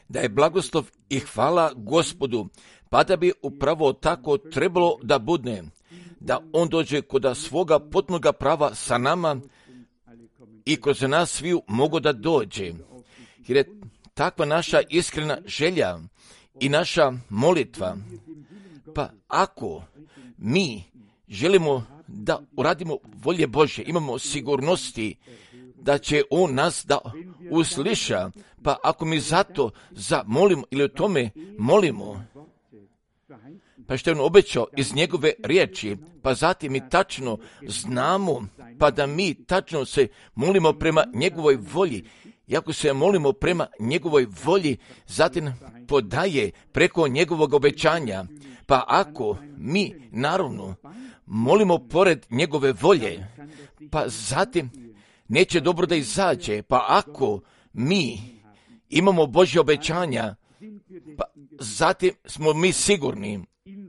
da je blagoslov i hvala Gospodu, pa da bi upravo tako trebalo da bude, da on dođe kod svoga potpunoga prava sa nama i kroz nas sviju mogu da dođe. Jer je takva naša iskrena želja i naša molitva. Pa ako mi želimo da uradimo volje Božje, imamo sigurnosti da će on nas da usliša, pa ako mi zato zamolimo ili o tome molimo, pa što je on obećao iz njegove riječi, pa zatim mi tačno znamo, pa da mi tačno se molimo prema njegovoj volji. I ako se molimo prema njegovoj volji, zatim podaje preko njegovog obećanja. Pa ako mi, naravno, molimo pored njegove volje, pa zatim neće dobro da izađe. Pa ako mi imamo Božje obećanja, pa zatim smo mi sigurni,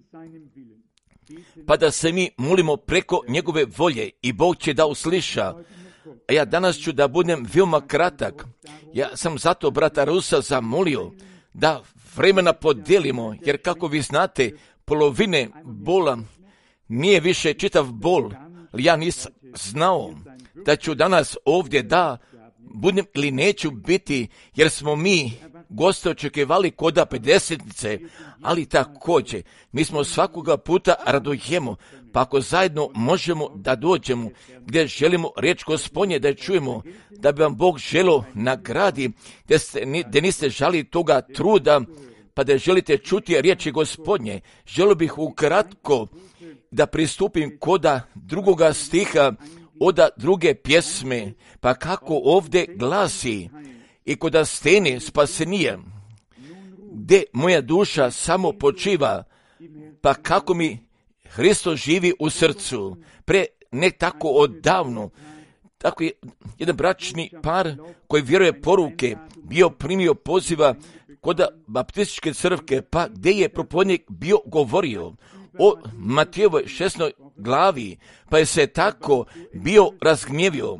pa da se mi molimo preko njegove volje i Bog će da usliša. A ja danas ću da budem veoma kratak. Ja sam zato brata Rusa zamolio da vremena podijelimo, jer kako vi znate, polovine bola nije više čitav bol. Ja nisam znao da ću danas ovdje da budem ili neću biti, jer smo mi goste očekivali koda 50-nice, ali također mi smo svakoga puta radujemo, pa ako zajedno možemo da dođemo gdje želimo riječ Gospodnje da je čujemo, da bi vam Bog želo nagradi, gdje niste žali toga truda, pa da želite čuti riječi Gospodnje. Želio bih ukratko da pristupim koda drugoga stiha od druge pjesme, pa kako ovdje glasi: i koda stene spasenija, gdje moja duša samo počiva, pa kako mi Hristos živi u srcu. Pre ne tako odavno, tako je jedan bračni par koji vjeruje poruke, bio primio poziva kod baptističke crkve, pa gdje je propovjednik bio govorio o Matejevoj 16. glavi, pa je se tako bio razgnjevio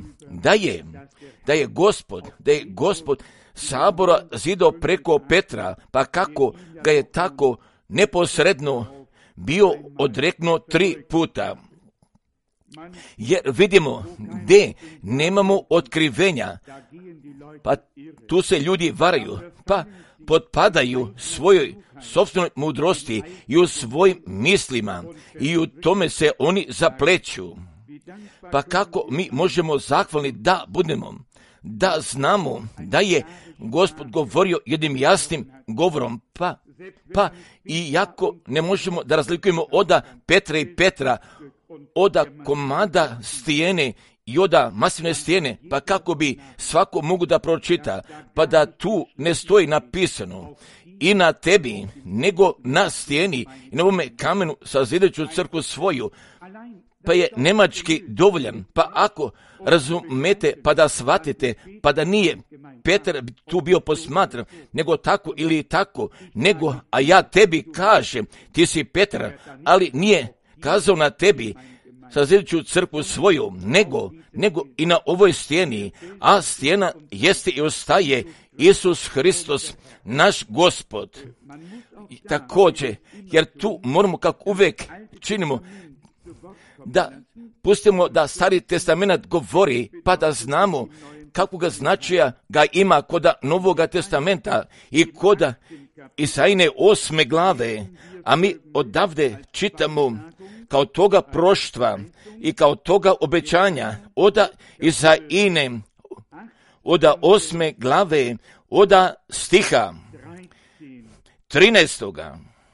da je Gospod sabora zidao preko Petra, pa kako ga je tako neposredno bio odreknuo 3 puta. Jer vidimo gdje nemamo otkrivenja, pa tu se ljudi varaju, pa potpadaju svojoj sopstvenoj mudrosti i u svojim mislima i u tome se oni zapleću. Pa kako mi možemo zahvalni da budemo, da znamo da je Gospod govorio jednim jasnim govorom, pa i jako ne možemo da razlikujemo od Petra i Petra, od komada stijene i od masivne stijene, pa kako bi svako mogu da pročita, pa da tu ne stoji napisano i na tebi, nego na stijeni i na ovome kamenu sazidaću crkvu svoju, pa je nemački dovoljan. Pa ako razumete, pa da shvatite, pa da nije Petar tu bio posmatran, nego tako ili tako, nego, a ja tebi kažem, ti si Petar, ali nije kazao na tebi, sazidaću crkvu svoju, nego i na ovoj stijeni, a stijena jeste i ostaje Isus Hristos, naš Gospod. Također, jer tu moramo, kako uvijek činimo, da pustimo da Stari testament govori, pa da znamo kakvog značaja ga ima kod Novoga testamenta i kod Isajine 8. glave, a mi odavde čitamo kao toga proštva i kao toga obećanja od Isajine, od 8. glave, od stiha 13.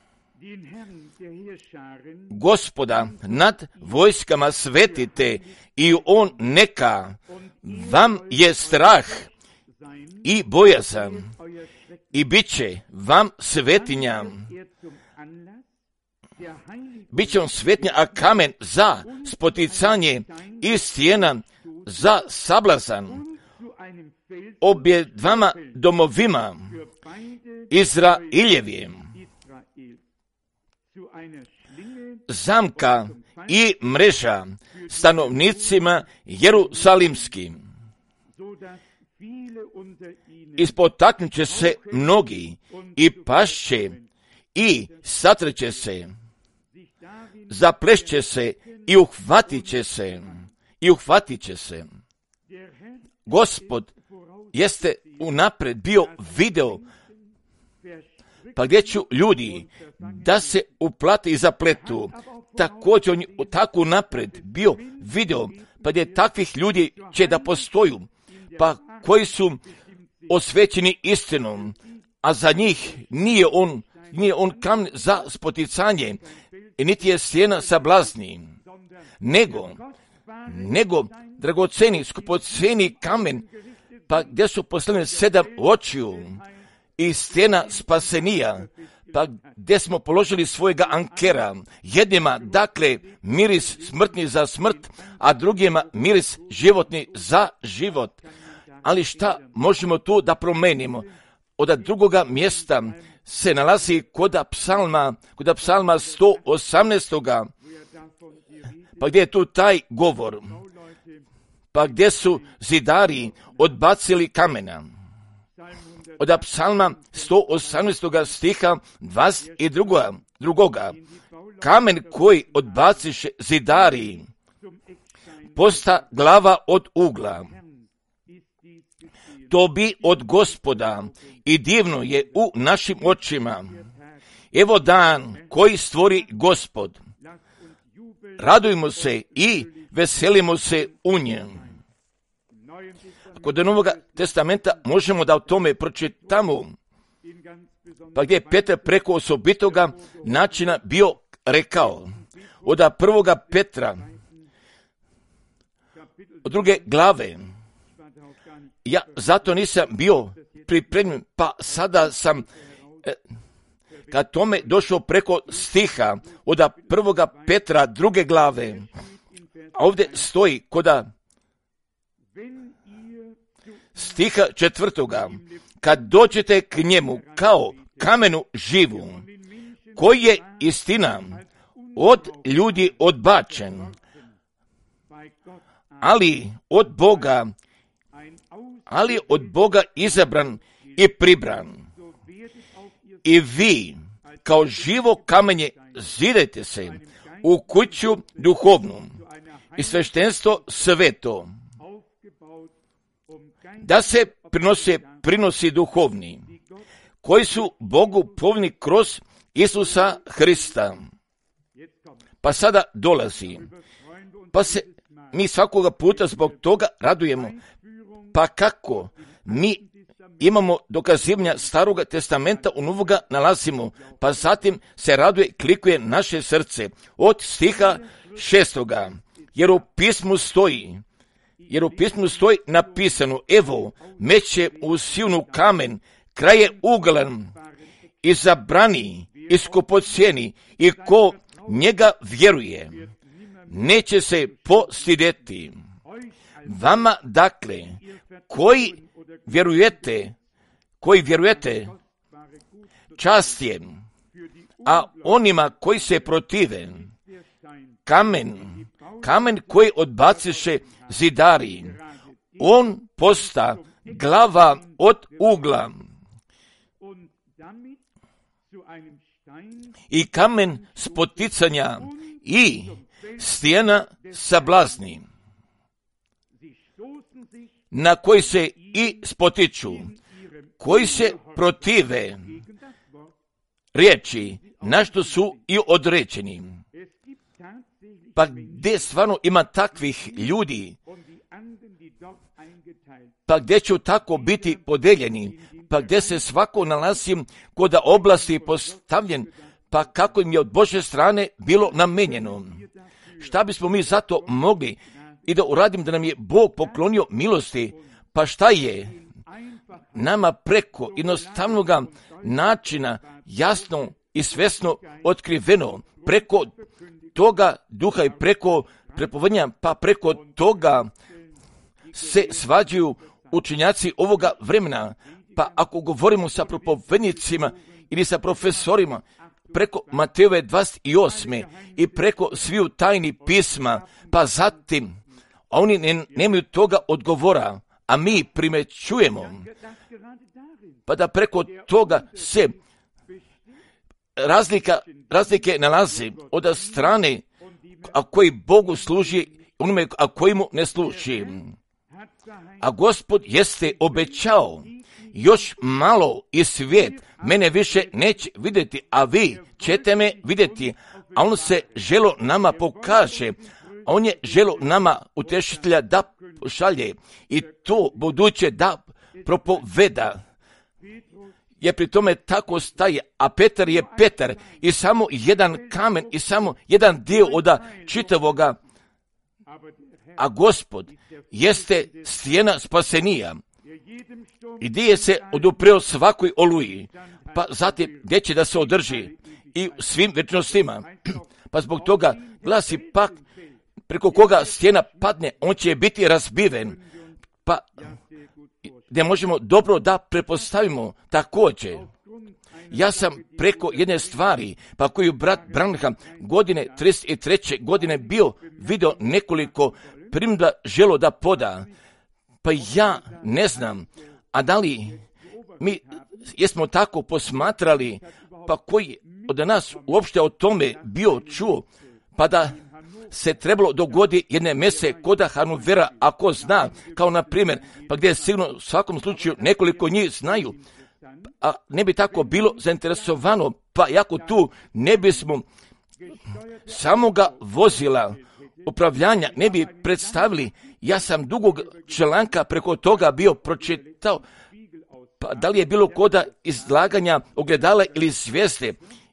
Gospoda nad vojskama svetite i on neka vam je strah i bojazan i bit će vam svetinja. Biće on svetinja, a kamen za spoticanje i stijena za sablazan obje dvama domovima Izraeljevim. Zamka i mreža stanovnicima Jerusalimskim. ispotaknut će se mnogi i pašće i satreće se, zaplešće se i uhvatit će se. Gospod jeste unapred bio video, pa gdje ću ljudi da se uplate i zapletu, također on tako unapred bio video, pa gdje takvih ljudi će da postoju, pa koji su osvećeni istinom, a za njih nije on kamen za spoticanje, i niti je stijena sablazni, nego dragoceni, skupoceni kamen, pa gdje su postavljene 7 očiju i stijena spasenija, pa gdje smo položili svojega ankera, jednima, dakle, miris smrtni za smrt, a drugima miris životni za život. Ali šta možemo tu da promenimo? Od drugoga mjesta se nalazi kod psalma 118. Pa gdje je tu taj govor? Pa gdje su zidari odbacili kamena? Od psalma 118. stiha 22. Kamen koji odbaciše zidari posta glava od ugla. To bi od Gospoda i divno je u našim očima. Evo dan koji stvori Gospod. Radujmo se i veselimo se u njem. Kod Novoga testamenta možemo da o tome pročitamo, pa gdje je Petar preko osobitoga načina bio rekao, od 1. Petra, od 2. glave, ja zato nisam bio pripremljen, pa sada sam kad tome došao preko stiha od 1. Petra 2. glave, a ovdje stoji koda stiha 4. Kad dođete k njemu kao kamenu živu, koji je istina od ljudi odbačen, ali od Boga izabran i pribran. I vi, kao živo kamenje, zidajte se u kuću duhovnu i sveštenstvo sveto, da se prinosi duhovni, koji su Bogu povni kroz Isusa Hrista. Pa sada dolazi, pa se mi svakoga puta zbog toga radujemo. Pa kako mi imamo dokazivanja Staroga testamenta u Novoga nalazimo, pa zatim se raduje, klikuje naše srce od stiha 6. Jer u pismu stoji napisano, evo, meće u sivnu kamen, kraj je uglan, izabrani, skupocjeni, i ko njega vjeruje, neće se postideti. Vama, dakle, koji vjerujete, čast je, a onima koji se protive, kamen koji odbaciše zidari, on posta glava od ugla i kamen spoticanja i stijena sablazni, na koji se i spotiču, koji se protive riječi, na što su i određeni. Pa gdje stvarno ima takvih ljudi, pa gdje će tako biti podeljeni, pa gdje se svako nalazi kod oblasti postavljen, pa kako im je od Božje strane bilo namenjeno. Šta bismo mi zato mogli i da uradim da nam je Bog poklonio milosti, pa šta je nama preko jednostavnog načina jasno i svesno otkriveno, preko toga duha i preko prepovedanja, pa preko toga se svađaju učenjaci ovoga vremena. Pa ako govorimo sa propovednicima ili sa profesorima, preko Matejove 28. i preko sviju tajni pisma, pa zatim oni nemaju toga odgovora, a mi primećujemo, pa da preko toga se razlike nalaze od strane a koji Bogu služi, onome a koji mu ne služi. A Gospod jeste obećao, još malo i svijet mene više neće vidjeti, a vi ćete me vidjeti. A on se želo nama pokaže, on je želo nama utešitelja da šalje i to buduće da propoveda. Je pri tome tako staje, a Petar je Petar i samo jedan kamen i samo jedan dio od čitavoga, a Gospod jeste stijena spasenija i gdje je se odupreo svakoj oluji, pa zatim gdje će da se održi i svim večnostima. Pa zbog toga glasi pak, preko koga stijena padne, on će biti razbiven, pa gdje možemo dobro da prepostavimo također. Ja sam preko jedne stvari, pa koju brat Branham godine 33. godine bio video nekoliko primjedba želo da poda, pa ja ne znam, a da li mi jesmo tako posmatrali, pa koji od nas uopšte o tome bio čuo, pa da se trebalo dogodi jedne mese koda Hanuvera, ako zna, kao na primjer, pa gdje sigurno u svakom slučaju nekoliko njih znaju, a ne bi tako bilo zainteresovano, pa jako tu ne bismo samoga vozila upravljanja ne bi predstavili. Ja sam dugog članka preko toga bio pročitao, pa da li je bilo koda izlaganja ogledala ili svijeste,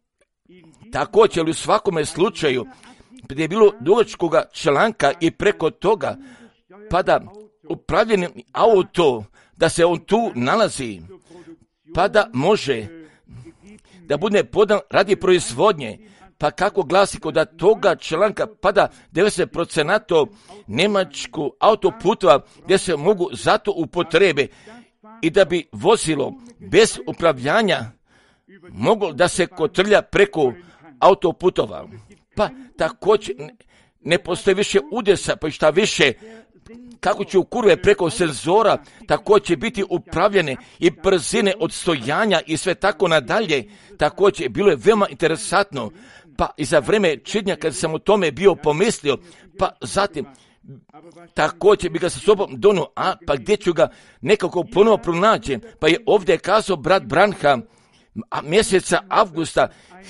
također u svakome slučaju gdje je bilo dugačkoga članka i preko toga, pa da upravljeni auto, da se on tu nalazi, pa da može da bude podan radi proizvodnje, pa kako glasi kod toga članka, pa da 90% njemačku autoputova gdje se mogu zato upotrebe i da bi vozilo bez upravljanja moglo da se kotrlja preko autoputova. Pa također ne postoji više udesa, pa šta više, kako će u kurve preko senzora, tako će biti upravljene i brzine odstojanja i sve tako nadalje. Također bilo je veoma interesantno, pa i za vreme čitanja kad sam o tome bio pomislio, pa zatim također bi ga sa sobom donio, pa gdje ću ga nekako ponovo pronaći, pa je ovdje kazao brat Branham, a mjeseca avgusta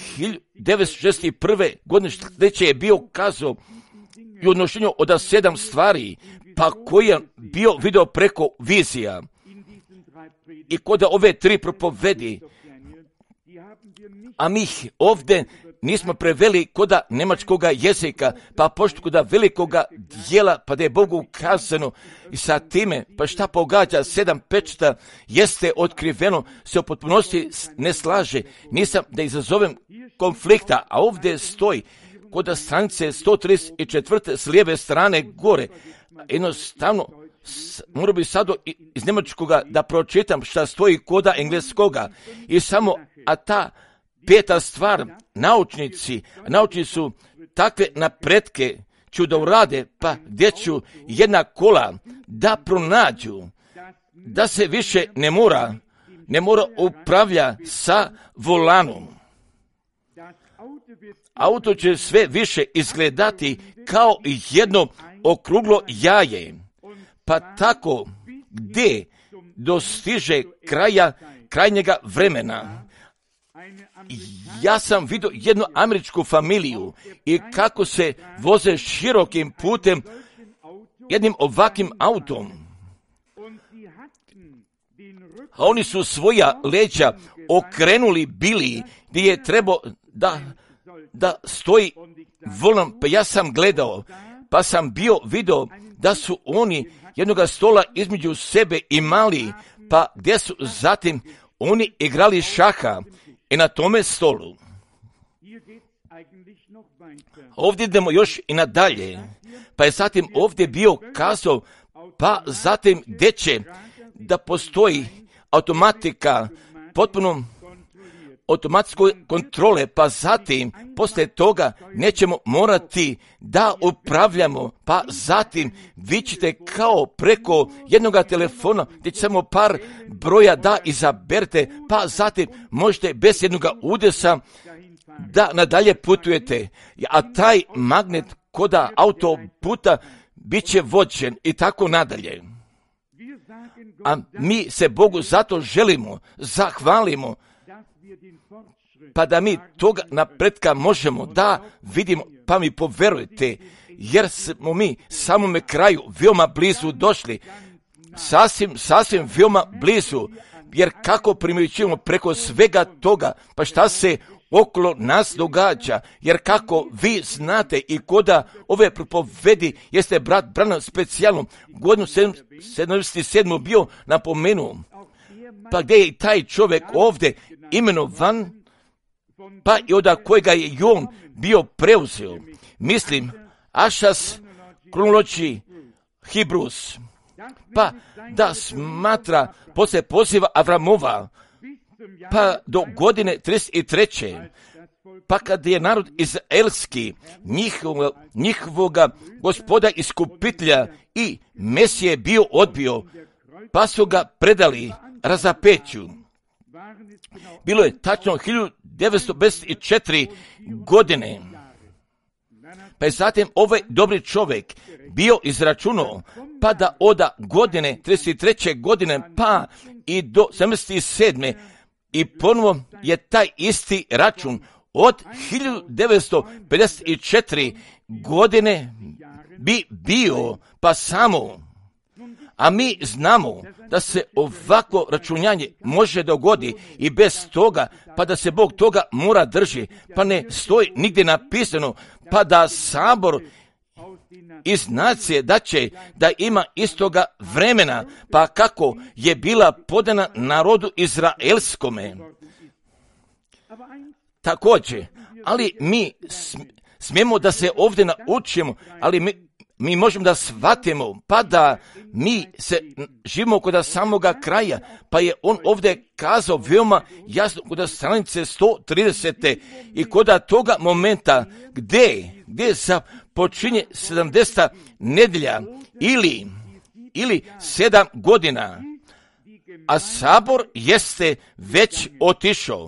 1961. godine sljedeće je bio kazao i odnošenju od 7 stvari, pa koji je bio video preko vizija. I kod ove 3 propovedi, a mi ovdje nismo preveli koda njemačkoga jezika, pa pošto koda velikoga dijela, pa da je Bogu ukazano i sa time, pa šta pogađa 7 pečata jeste otkriveno, se u potpunosti ne slaže. Nisam da izazovem konflikta, a ovdje stoji koda stranice 134. s lijeve strane gore. Jednostavno, moram bi sad iz njemačkoga da pročitam šta stoji koda engleskoga. I samo, a ta 5. stvar, naučnici su takve napretke ću da urade, pa gdje ću jedna kola da pronađu, da se više ne mora upravlja sa volanom. Auto će sve više izgledati kao jedno okruglo jaje, pa tako gdje dostiže krajnjega vremena. Ja sam vidio jednu američku familiju i kako se voze širokim putem jednim ovakvim autom. A oni su svoja leđa okrenuli bili gdje je trebao da stoji volan, pa ja sam gledao, pa sam bio video da su oni jednoga stola između sebe imali, pa gdje su zatim oni igrali šaha i na tome stolu. Ovdje idemo još i nadalje, pa je zatim ovdje bio kazao, pa zatim gdje će da postoji automatika potpuno automatskoj kontrole, pa zatim poslije toga nećemo morati da upravljamo, pa zatim vi ćete kao preko jednoga telefona gdje će samo par broja da izaberete, pa zatim možete bez jednoga udesa da nadalje putujete, a taj magnet koda autoputa bit će vođen i tako nadalje. A mi se Bogu zato želimo, zahvalimo, pa da mi toga napretka možemo da vidimo, pa mi poverujte, jer smo mi samome kraju veoma blizu došli, sasvim veoma blizu, jer kako primjećujemo preko svega toga, pa šta se okolo nas događa, jer kako vi znate i koda ove propovedi jeste brat Branham specijalno godinu 77. bio napomenuo, pa gdje je taj čovjek ovdje imenovan, pa i od kojega je i on bio preuzeo. Mislim, Ašas kronologiji Hibrus, pa da smatra poslije poziva Avramova, pa do godine 33. pa kad je narod izraelski njihovoga gospoda iskupitelja i Mesije bio odbio, pa su ga predali razapeću. Bilo je tačno 1954 godine. Pa je zatim ovaj dobri čovjek bio izračunao, pa da od godine 33. godine pa i do 77. i ponovo je taj isti račun od 1954 godine bi bio pa samo. A mi znamo da se ovako računjanje može dogodi i bez toga, pa da se Bog toga mora drži, pa ne stoji nigdje napisano, pa da sabor iz nacije da će da ima istoga vremena, pa kako je bila podana narodu izraelskome. Također, ali mi smijemo da se ovdje naučimo, ali mi možemo da shvatimo, pa da mi se živimo kod samoga kraja, pa je on ovdje kazao veoma jasno kod stranice 130. i kod toga momenta gdje započinje 70. nedjelja ili 7 godina, a sabor jeste već otišao.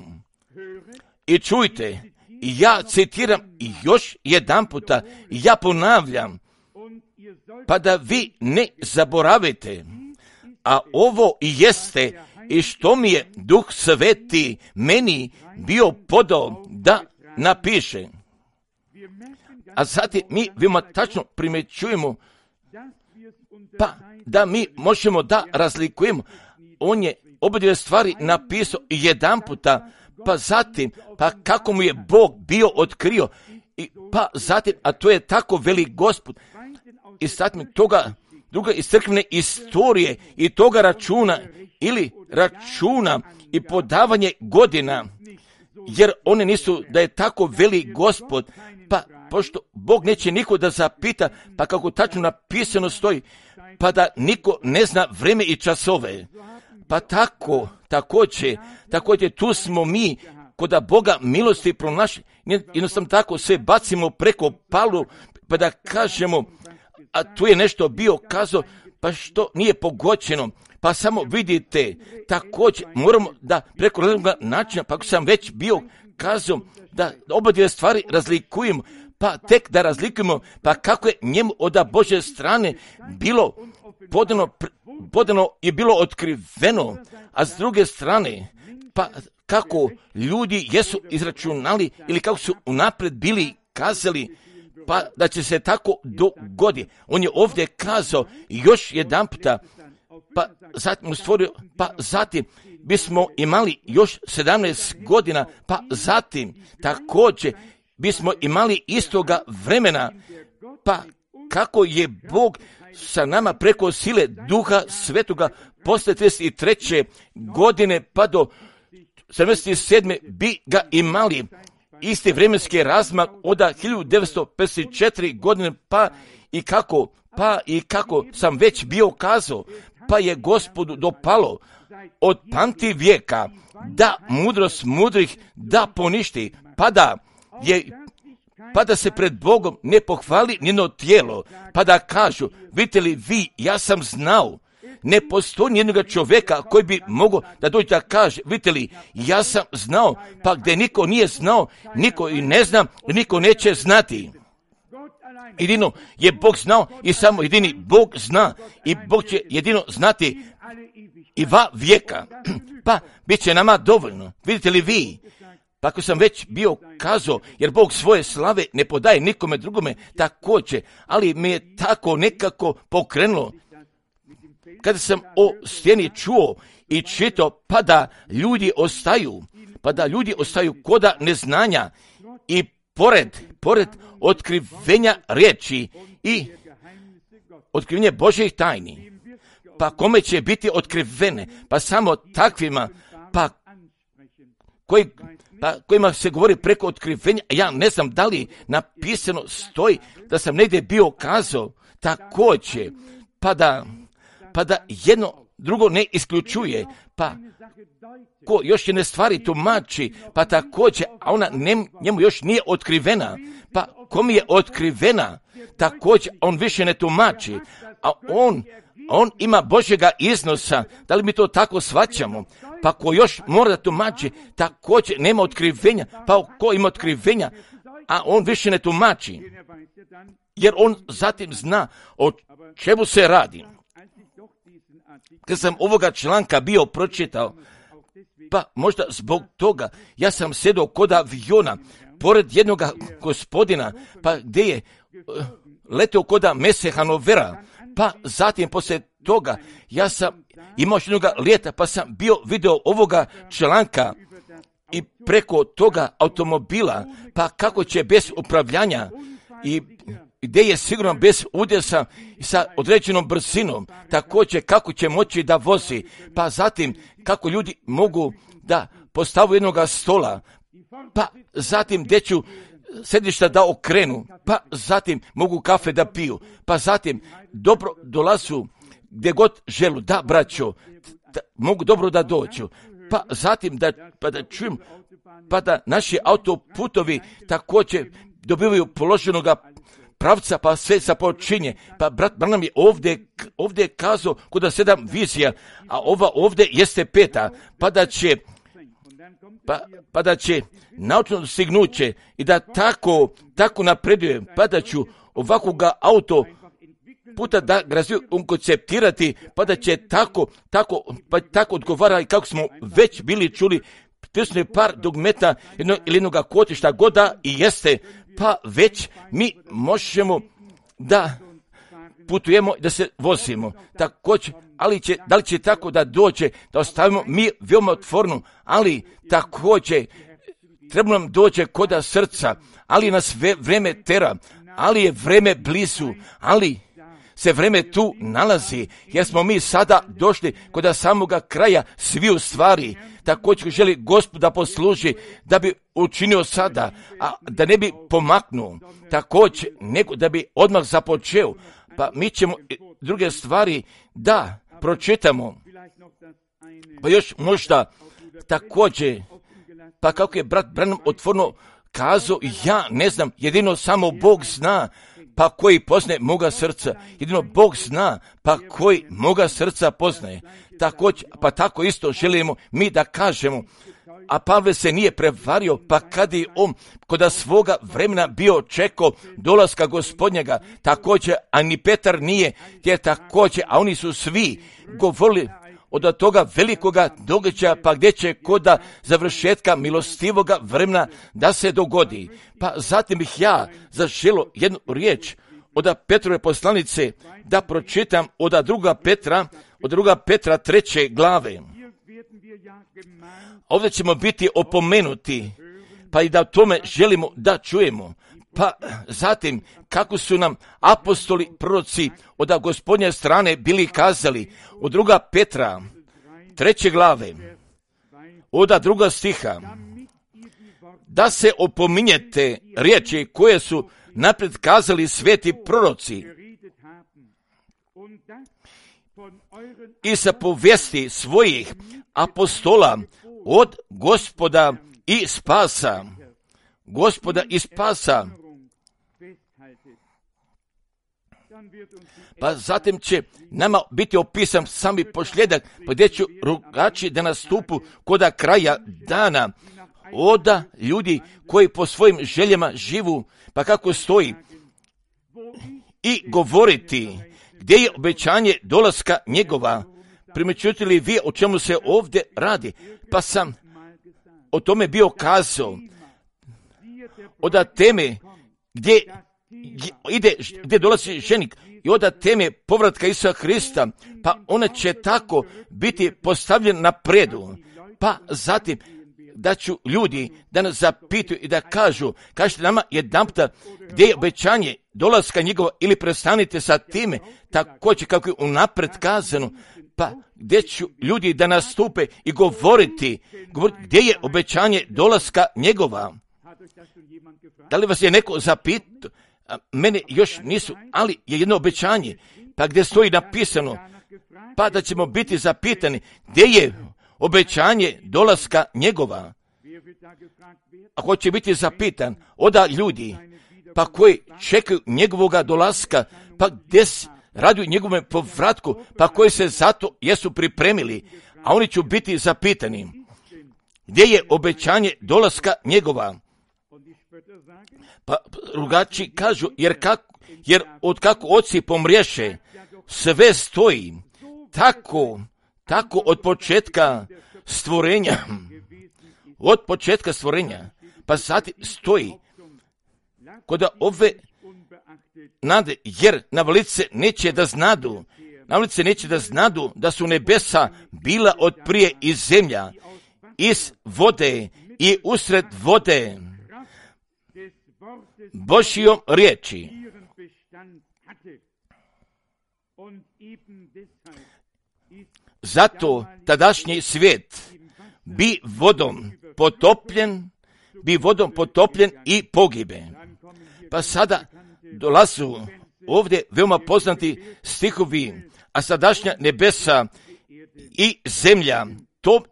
I čujte, ja citiram još jedan puta, ja ponavljam, pa da vi ne zaboravite, a ovo i jeste i što mi je Duh Sveti meni bio podao da napiše. A zatim mi veoma tačno primjećujemo, pa da mi možemo da razlikujemo. On je obadve stvari napisao jedan puta, pa zatim, pa kako mu je Bog bio otkrio, i pa zatim, a to je tako velik Gospod, i zatim toga druga iz crkvene istorije i toga računa ili računa i podavanje godina, jer oni nisu da je tako velik Gospod, pa pošto Bog neće niko da zapita, pa kako tačno napisano stoji, pa da niko ne zna vreme i časove. Pa također tu smo mi kod Boga milosti pronašli, jednostavno tako sve bacimo preko palu, pa da kažemo, a tu je nešto bio kazao, pa što nije pogođeno, pa samo vidite, također moramo da preko različnog načina, pa ako sam već bio kazao, da oba dvije stvari razlikujemo, pa tek da razlikujemo, pa kako je njemu od Božje strane bilo podano je bilo otkriveno, a s druge strane, pa kako ljudi jesu izračunali ili kako su unaprijed bili kazali, pa da će se tako dogoditi. On je ovdje kazao još jedan puta, pa zatim stvorio, pa zatim bismo imali još 17 godina, pa zatim također bismo imali istoga vremena, pa kako je Bog sa nama preko sile Duha Svetoga posle 33. godine pa do 77. bi ga imali isti vremenski razmak od 1954 godine, pa i kako sam već bio kazao, pa je Gospodu dopalo od pamti vijeka, da mudrost mudrih da poništi, pa da se pred Bogom ne pohvali njeno tijelo, pa da kažu, vidite li vi, ja sam znao. Ne postoji nijednog čovjeka koji bi mogao da dođe da kaže, vidite li, ja sam znao, pa gdje niko nije znao, niko i ne zna, niko neće znati. Jedino je Bog znao i samo jedini Bog zna i Bog će jedino znati i va vijeka. Pa bit će nama dovoljno, vidite li vi. Pa ako sam već bio kazao, jer Bog svoje slave ne podaje nikome drugome, također, ali me je tako nekako pokrenulo. Kada sam o stjeni čuo i čitao, pa da ljudi ostaju koda neznanja i pored otkrivenja riječi i otkrivenje Božjih tajni. Pa kome će biti otkrivene? Pa samo takvima, kojima se govori preko otkrivenja. Ja ne znam da li napisano stoji da sam negdje bio kazao također, pa da jedno drugo ne isključuje, pa ko još jedne stvari tumači, pa također, a ona njemu još nije otkrivena, pa kom je otkrivena, također on više ne tumači, a on ima Božjega iznosa, da li mi to tako shvaćamo, pa ko još mora da tumači, također nema otkrivenja, pa ko ima otkrivenja, a on više ne tumači, jer on zatim zna o čemu se radi. Kad sam ovoga članka bio pročitao, pa možda zbog toga, ja sam sjedio kod aviona, pored jednog gospodina, pa gdje je letio kod Messe Hanovera, pa zatim poslije toga, ja sam imao jednog lijeta, pa sam vidio ovoga članka i preko toga automobila, pa kako će bez upravljanja i gdje je sigurno bez udjesa sa određenom brzinom, također kako će moći da vozi, pa zatim kako ljudi mogu da postavu jednog stola, pa zatim gdje ću sedišta da okrenu, pa zatim mogu kafe da piju, pa zatim dobro dolazu gdje god želu, da braćo, mogu dobro da dođu, pa zatim da čujem, pa da naši autoputovi također dobivaju položenoga pravca, pa sve započinje. Pa brat Branham je ovdje kazao kod 7 vizija, a ova ovdje jeste 5, pa da će naučno dostignuće i da tako napreduje, pa da ću ovakvoga auto puta da ga konceptirati, pa da će tako odgovara i kako smo već bili čuli, tisne par dugmeta ili jednoga kotišta goda i jeste, pa već mi možemo da putujemo i da se vozimo. Također, da li će tako da dođe, da ostavimo mi veoma otvorno, ali također treba nam dođe koda srca, ali nas vreme tera, ali je vreme blizu, ali se vreme tu nalazi, jer smo mi sada došli kod samoga kraja svi u stvari. Također želi Gospod da posluži, da bi učinio sada, a da ne bi pomaknuo, također nego da bi odmah započeo, pa mi ćemo druge stvari da pročitamo, pa još možda također, pa kako je brat Branham otvorno kazao, ja ne znam, jedino samo Bog zna, pa koji poznaje moga srca, jedino Bog zna, pa koji moga srca poznaje. Također, pa tako isto želimo mi da kažemo, a Pavle se nije prevario, pa kad je on kod svoga vremena bio čekao dolaska Gospodnjega, također, a ni Petar nije, jer također, a oni su svi govorili od toga velikoga događaja, pa gdje će koda završetka milostivoga vremena da se dogodi. Pa zatim bih ja zaželio jednu riječ od Petrove poslanice da pročitam od 2. Petra 3. glave. Ovdje ćemo biti opomenuti, pa i da o tome želimo da čujemo. Pa zatim, kako su nam apostoli, proroci od Gospodnje strane bili kazali, od 2. Petra 3. glave, od 2. stiha, da se opominjete riječi koje su napred kazali sveti proroci, i sa povijesti svojih apostola od Gospoda i spasa. Gospoda i spasa. Pa zatim će nama biti opisan sami posljedak, pa gdje ću rugači da nastupu koda kraja dana. Oda ljudi koji po svojim željama živu, pa kako stoji, i govoriti gdje je obećanje dolaska njegova. Primjećujete li vi o čemu se ovdje radi? Pa sam o tome bio kazao. Oda teme gdje dolazi ženik i oda teme povratka Isusa Hrista, pa ona će tako biti postavljena na predu. Pa zatim da ću ljudi da nas zapituju i da kažete nama jedanputa gdje je obećanje dolaska njegova ili prestanite sa time, također kako je unapred kazano, pa gdje ću ljudi da nastupe i govoriti gdje je obećanje dolaska njegova. Da li vas je neko zapitao? Mene još nisu, ali je jedno obećanje, pa gdje stoji napisano, pa da ćemo biti zapitani gdje je obećanje dolaska njegova. Ako će biti zapitan, oda ljudi, pa koji čekaju njegovoga dolaska, pa gdje raduju njegovom povratku, pa koji se zato jesu pripremili, a oni će biti zapitani gdje je obećanje dolaska njegova. Pa rugači kažu, jer od kako oci pomriješe, sve stoji, tako od početka stvorenja, pa sad stoji, kod ove nade, jer navlice neće da znadu da su nebesa bila od prije i zemlja, iz vode i usred vode, Božjom riječi. Zato tadašnji svijet bi vodom potopljen i pogibe. Pa sada dolazu ovdje veoma poznati stihovi, a sadašnja nebesa i zemlja tom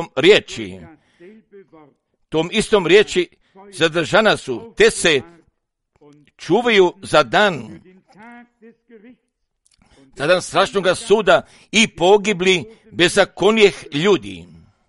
istom riječi zadržana su, te se čuvaju za dan strašnoga suda i pogibli bezakonijeh ljudi.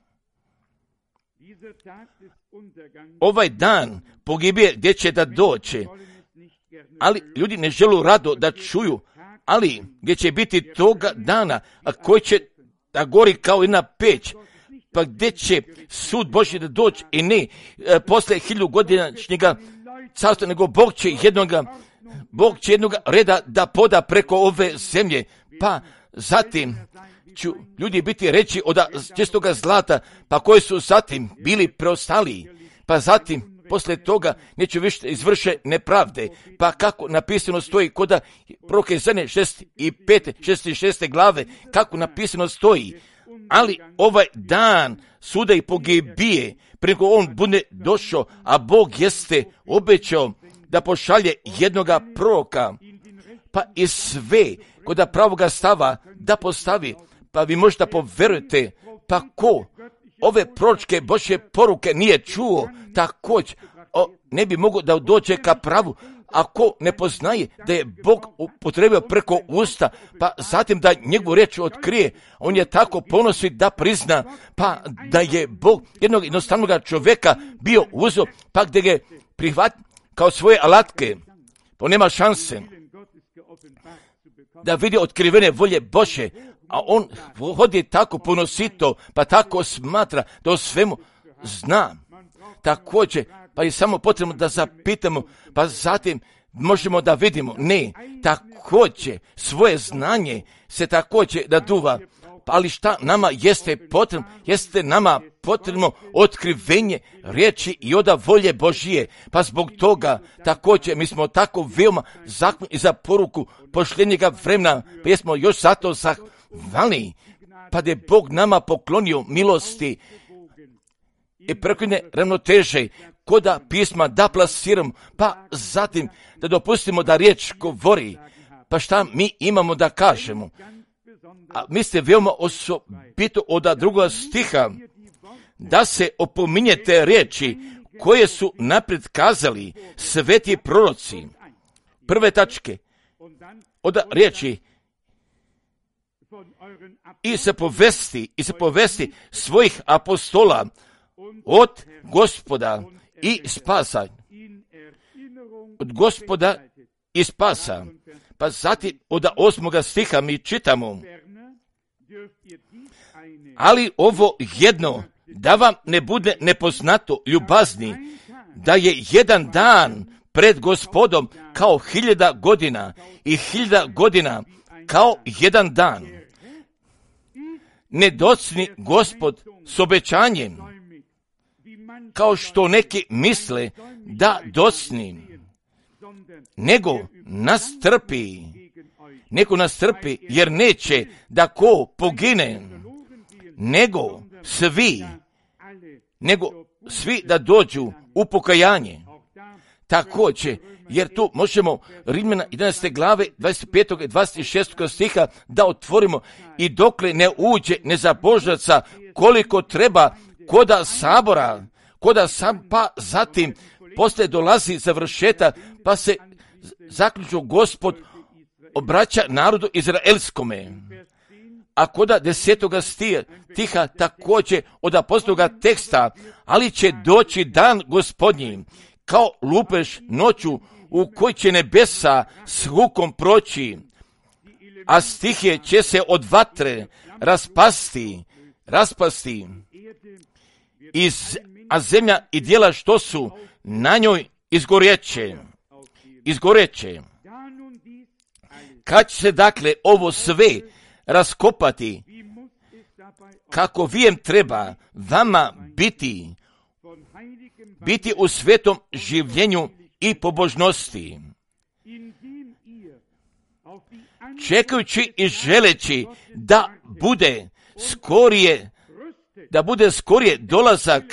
Ovaj dan pogibije gdje će da doće, ali ljudi ne žele rado da čuju, ali gdje će biti toga dana, a koji će da gori kao jedna peć, pa gdje će sud Božji da doći i ne posle 1000 godinašnjega carstva, nego Bog će jednoga reda da poda preko ove zemlje, pa zatim ću ljudi biti reći od čistoga zlata, pa koji su zatim bili preostali, pa zatim posle toga neću više izvrše nepravde, pa kako napisano stoji kod proroka Izaije 6. glave, kako napisano stoji, ali ovaj dan suda i pogibije, preko on bude došao, a Bog jeste obećao da pošalje jednoga proroka, pa i sve kod pravoga stava da postavi, pa vi možda poverujete, pa ko ove proročke Božje poruke nije čuo, također ne bi mogao da dođe ka pravu, ako ne poznaje da je Bog upotrebio preko usta, pa zatim da njegovu riječ otkrije, on je tako ponosi da prizna, pa da je Bog jednog jednostavnog čovjeka bio uzeo, pa gdje ga prihvat kao svoje alatke, pa nema šanse da vidi otkrivene volje Božje, a on hodi tako ponosito, pa tako smatra da o svemu zna. Također, pa je samo potrebno da zapitamo, pa zatim možemo da vidimo, ne, također svoje znanje se također da duva, ali šta nama jeste potrebno? Jeste nama potrebno otkrivenje riječi i oda volje Božije, pa zbog toga također mi smo tako veoma zahvalni i za poruku pošljenjega vremena, pa jesmo još zato zahvalni, pa da je Bog nama poklonio milosti i prekrojne ravnoteže, koda pisma da plasiramo, pa zatim da dopustimo da riječ govori, pa šta mi imamo da kažemo. a mislite veoma osobito od drugoga stiha, da se opominjete riječi koje su naprijed kazali sveti proroci. Prve tačke od riječi i se povesti svojih apostola od Gospoda i spasa. Od Gospoda i spasa. Pa zatim od 8. stiha mi čitamo: ali ovo jedno, da vam ne bude nepoznato, ljubazni, da je jedan dan pred Gospodom kao 1000 godina i 1000 godina kao jedan dan. Ne docni Gospod s obećanjem, kao što neki misle da docni, nego nas trpi, jer neće da ko pogine, nego svi da dođu u pokajanje. Također, jer tu možemo Rimljana 11. glave 25. i 26. stiha da otvorimo: i dokle ne uđe nezabožnaca koliko treba koda sabora, pa zatim poslije dolazi završetak, pa se zaključno Gospod obraća narodu izraelskome. A koda 10. stiha također od apostolskoga teksta: ali će doći dan Gospodnji kao lupež noću, u kojoj će nebesa s hukom proći, a stihije će se od vatre raspasti, a zemlja i djela što su na njoj izgoreće. Kad će se dakle ovo sve raskopati, kako vijem treba vama biti u svetom življenju i pobožnosti, čekajući i želeći da bude skorije dolazak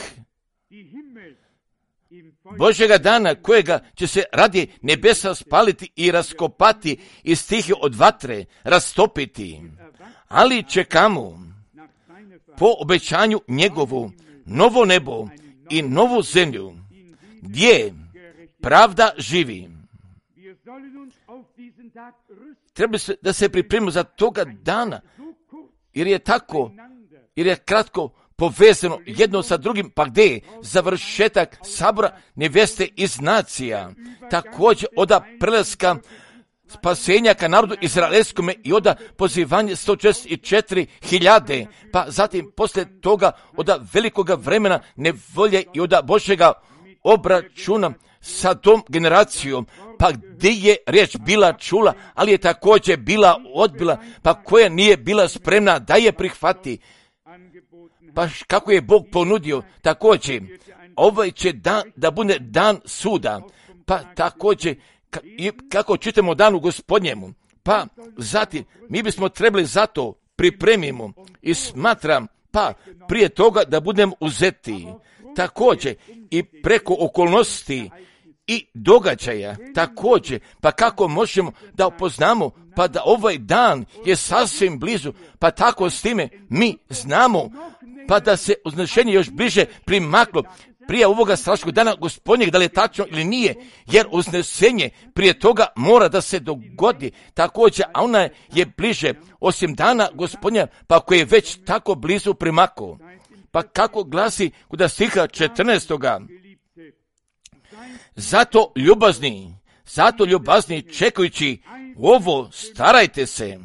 Božjega dana, kojega će se radi nebesa spaliti i raskopati i stihije od vatre rastopiti. Ali čekamo po obećanju njegovu novo nebo i novu zemlju, gdje pravda živi. Treba da se pripremimo za toga dana, jer je kratko povezano jedno sa drugim, pa gdje je završetak sabora neveste iz nacija, također od prelaska spasenja ka narodu izraelskome i od pozivanja 144.000, pa zatim poslije toga od velikoga vremena nevolje i od Božjega obračuna sa tom generacijom, pa gdje je riječ bila čula, ali je također bila odbila, pa koja nije bila spremna da je prihvati. Pa kako je Bog ponudio, također ovaj će dan da bude dan suda, pa također kako čitamo danu Gospodnjemu, pa zatim mi bismo trebali za to pripremimo i smatram, pa prije toga da budem uzeti, također i preko okolnosti i događaja, također, pa kako možemo da upoznamo, pa da ovaj dan je sasvim blizu, pa tako s time mi znamo, pa da se uznešenje još bliže primaklo prije ovoga strašnog dana Gospodnjeg, da li je tačno ili nije, jer uznesenje prije toga mora da se dogodi također, a ona je bliže osim dana Gospodnja, pa koji je već tako blizu primakao. Pa kako glasi kod stiha 14. Zato ljubazni čekajući ovo starajte se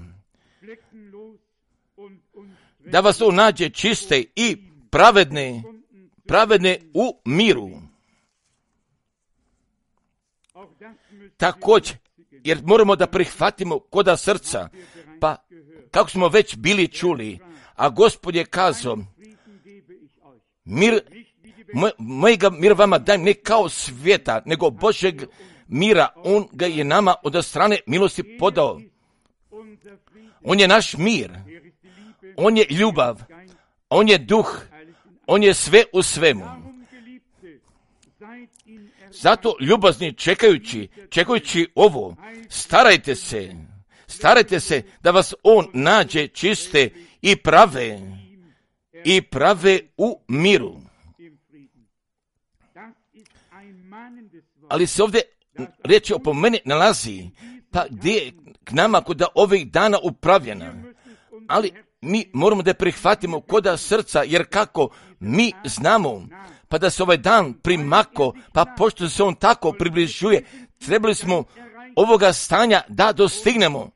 da vas to nađe čiste i pravedne u miru. Također, jer moramo da prihvatimo koda srca, pa kako smo već bili čuli, a Gospod je kazao: mojega mira vama dajem, ne kao svijeta, nego Božeg mira, on ga je nama od strane milosti podao. On je naš mir, on je ljubav, on je duh, on je sve u svemu. Zato ljubazni čekajući ovo, starajte starajte se da vas on nađe čiste i prave u miru. Ali se ovdje riječ o meni nalazi, pa gdje je k nama koda ovih dana upravljena. Ali mi moramo da prihvatimo koda srca, jer kako mi znamo, pa da se ovaj dan primako, pa pošto se on tako približuje, trebali smo ovoga stanja da dostignemo.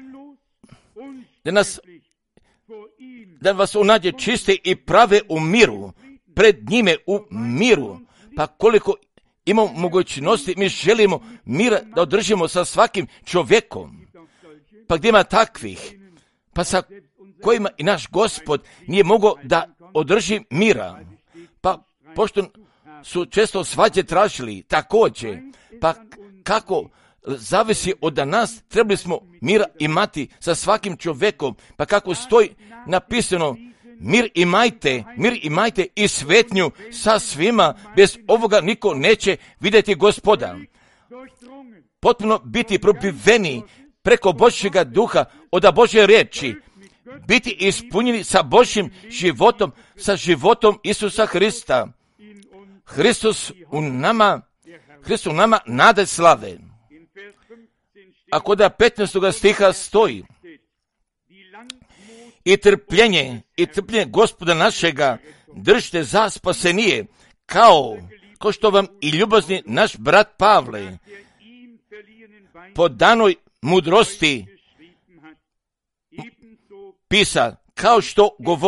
Da vas on nađe čiste i prave u miru, pred njime u miru. Pa koliko imamo mogućnosti, mi želimo mira da održimo sa svakim čovjekom. Pa gdje ima takvih, pa sa kojima i naš Gospod nije mogao da održi mira. Pa pošto su često svađe tražili također, pa kako zavisi od nas, trebali smo mira imati sa svakim čovjekom, pa kako stoji napisano, mir imajte i svetnju sa svima, bez ovoga niko neće vidjeti Gospoda. Potpuno biti probiveni preko Božjega duha od Božje riječi, biti ispunjeni sa Božjim životom, sa životom Isusa Hrista. Hristos u nama nade slave. A koda 15. stiha stoji, i trpljenje Gospoda našega držite za spasenije, kao što vam i ljubazni naš brat Pavle po danoj mudrosti pisa, kao što